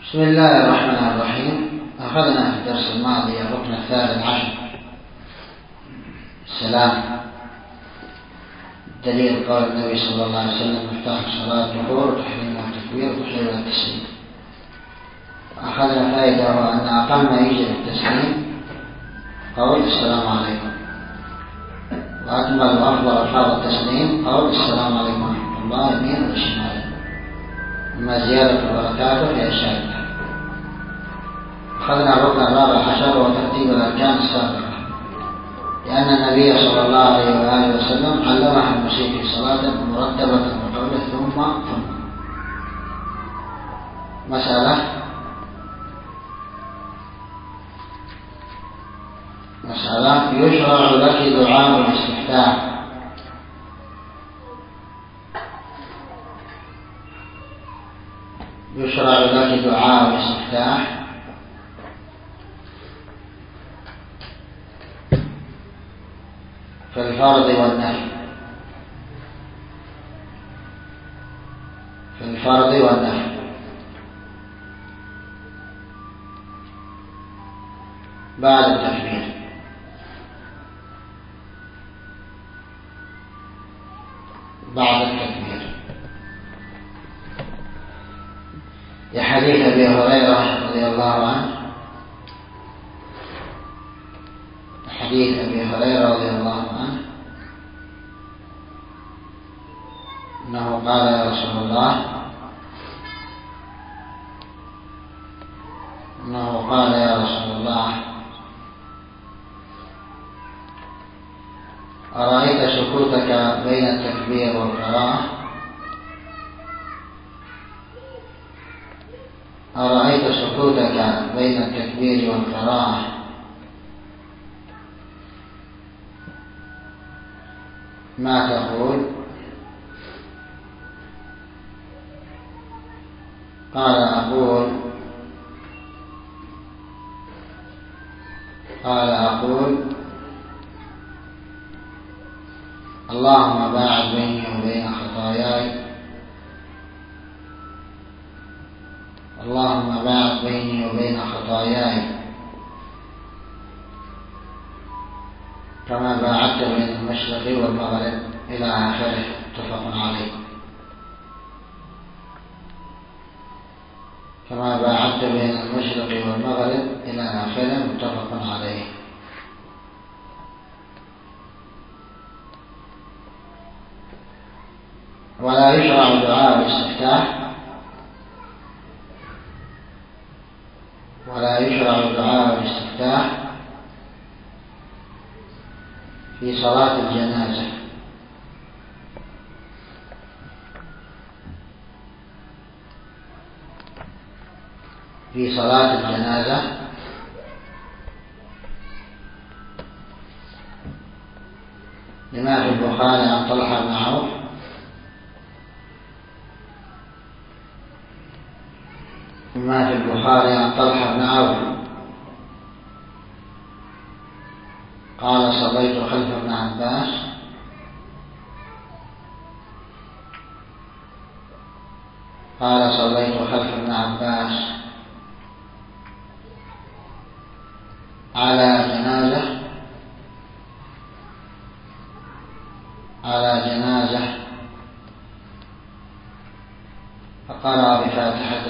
بسم الله الرحمن الرحيم. أخذنا في الدرس الماضي الركن الثالث عشر السلام. دليل قول النبي صلى الله عليه وسلم مفتاح الصلاة الدخول وتحريمها التكبير وتحليلها التسليم. أخذنا فائدة وأن أقل ما يجب التسليم قول السلام عليكم، وأكمل وأفضل ألفاظ التسليم قول السلام عليكم ورحمة الله يمين وشمال. أما زيادة بركاته في أشياء. أخذنا الركن الرابع عشر وترتيب الأركان السابقة، لأن النبي صلى الله عليه وآله وسلم علمها المسيء في صلاة مرتبة بقوله ثم مسألة يشرع لك دعاء الاستفتاح. يشرع لك دعاء الاستفتاح في الفرض والنفل. في الفرض والنفل بعد التكبير. بعد التكبير لحديث أبي هريرة رضي الله عنه. حديث أبي هريرة رضي الله عنه أنه قال يا رسول الله أرأيت سكوتك بين التكبير والقراءة؟ أرأيت سكوتك بين التكبير والقراءة ما تقول؟ قال أقول اللهم باعد بيني وبين خطاياي. اللهم باعد بيني وبين خطاياي كما باعدت بين المشرق والمغرب إلى آخره. متفق عليه. كما باعدت بين المشرق والمغرب إلى آخره. متفق عليه. ولا يشرع دعاء الاستفتاح. ولا يشرع دعاء الاستفتاح في صلاة الجنازة. في صلاة الجنازة لما في البخاري عن طلحة بن عوف ما في البخاري عن طلحة بن عوف قال صليت خلف ابن عباس على جنازة فقرأ بفاتحة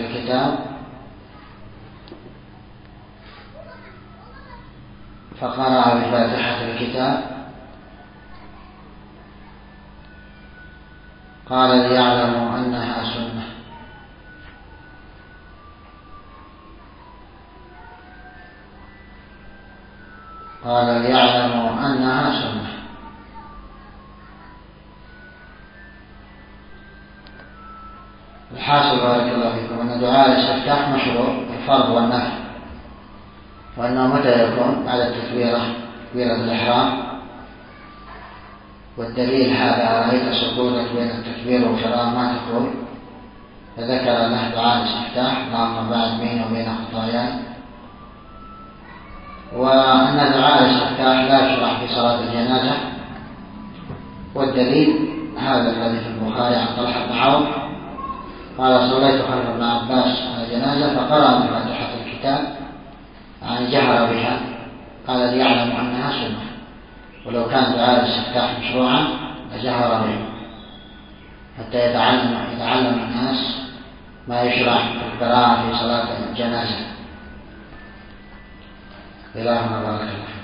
الكتاب قال ليعلموا أنها سنة. الحاصل بارك الله فيكم أن دعاء الاستفتاح مشروع في الفرض والنفل، وأنه متى يكون بعد التكبيرة تكبيرة الإحرام. والدليل هذا رأيت سكوتك بين التكبير والقراءة ما تقول، فذكر له دعاء الاستفتاح اللهم باعد بيني وبين خطاياي. وأن دعاء الاستفتاح لا يشرع في صلاة الجنازة، والدليل هذا الذي في البخاري عن طلحة بن عوف قال صليت خلف ابن عباس على جنازة الجنازة فقرأ من فاتحة الكتاب يعني جهر بها، قال ليعلم أنها سنة. ولو كان دعاء الاستفتاح مشروعا لجهر به حتى يتعلم الناس ما يشرع في القراءة في صلاة الجنازة. إلهنا بارك الله.